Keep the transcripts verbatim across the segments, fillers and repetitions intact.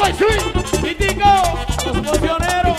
Vamos, sí. Mítico, los emocioneros.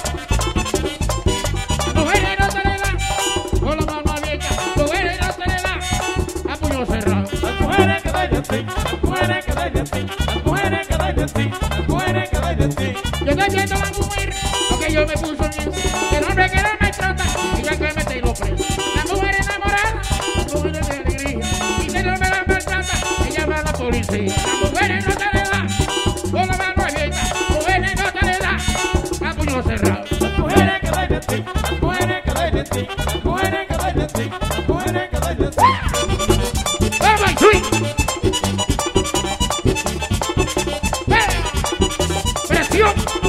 Mujeres no se le da, con la mano abierta. Mujeres no se le da, a puño cerrado. Las mujeres que doy de ti, las mujeres que doy de ti, las mujeres que doy de ti, las mujeres que doy de ti. Yo estoy viendo a la mujer, porque yo me puso bien. Que el hombre que no me trata, y ya que me tengo preso. La mujer enamorada, la mujer de alegría. Y si no me la maltrata, ella llama a la policía. Las mujeres no se le da, con la mano abierta. Mujeres no se le da, a puño cerrado. Las mujeres que doy de ti, las mujeres que doy de ti, las mujeres que doy de ti, las mujeres que doy de ti. ¡Vamos, sí! ¡Presión!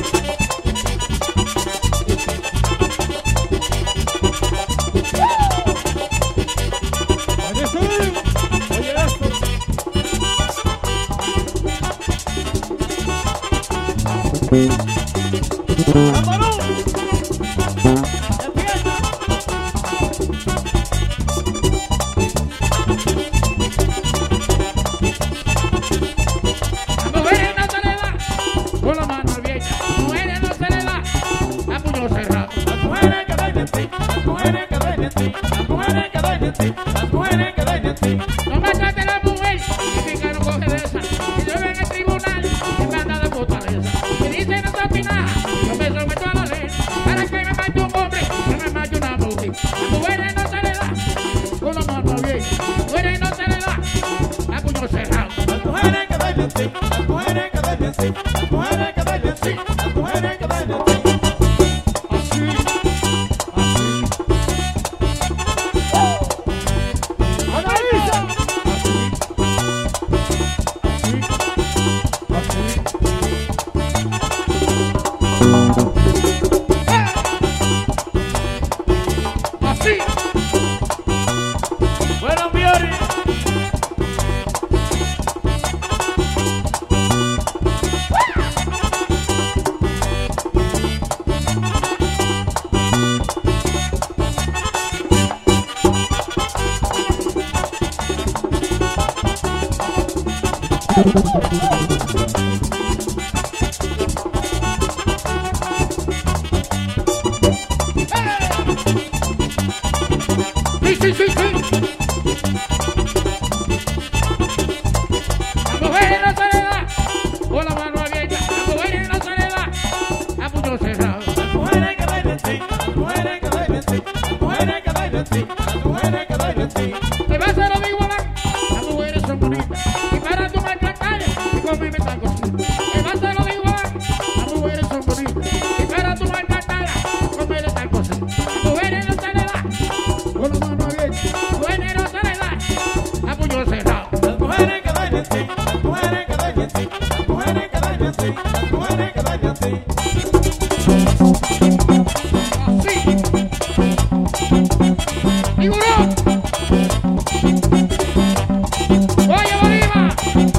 Oye, sí, oye esto. ¡Vámonos! ¡Empieza! A mujeres no se le da, con la mano abierta. A mujeres no se le da, a puño cerrado. Las mujeres que doy de ti, las mujeres que doy de ti, las mujeres que doy de ti, las mujeres que doy de ti. No maltrate a la mujer, significa no coge de esa. Si llueve en el tribunal, es manda de fortaleza. Si dice no toque nada, yo me someto a la ley. Para que me mate un hombre, que me mate una mujer. A mujeres no se le da, con la mano abierta. A mujeres no se le da, a puño cerrado. Las mujeres que doy de ti, las mujeres que doy de ti, las mujeres que doy de ti, las mujeres que doy de ti. Así, ¡Analiza! así. Bueno, Fiori. Sí, sí, sí, sí. A mujeres no se le da, con la mano abierta. A mujeres no se le da, a puño cerrado. Las mujeres que doy de ti, las mujeres que doy de ti, las mujeres que doy de ti, las mujeres que doy de ti. Te vas a lo de igualar, las mujeres son bonitas. Y para tu maltratar, y conmigo están cositas. Te vas a lo de igualar, las mujeres son bonitas. Y para tu maltratar, conmigo están cositas. A mujeres no se le da, con la mano abierta. A mujeres no se le da, a puño cerrado. Las mujeres que doy de ti, las mujeres que doy de ti, las mujeres que doy de ti, las mujeres que doy de ti. Así. ¡Tiburón! ¡Oye, Bolívar!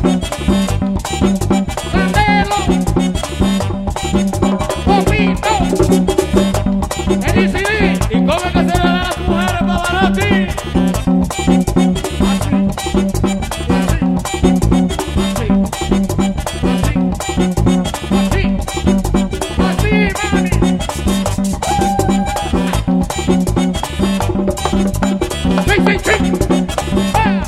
¡Candelo! ¡Popito! ¡El D C D! ¿Y cómo es que se le da a las mujeres para Barati? Así. Así. Así. Así. Así. Así, mami. Sí, sí, sí. Ah,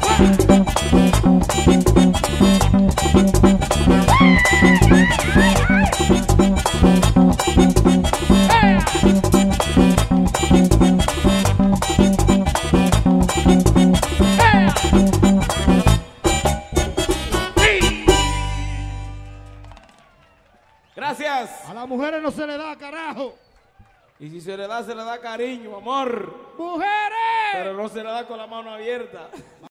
ah. Ah. Sí. Gracias. A las mujeres no se le da, carajo. Y si se le da, se le da cariño, amor. ¡Mujeres! Pero no se le da con la mano abierta.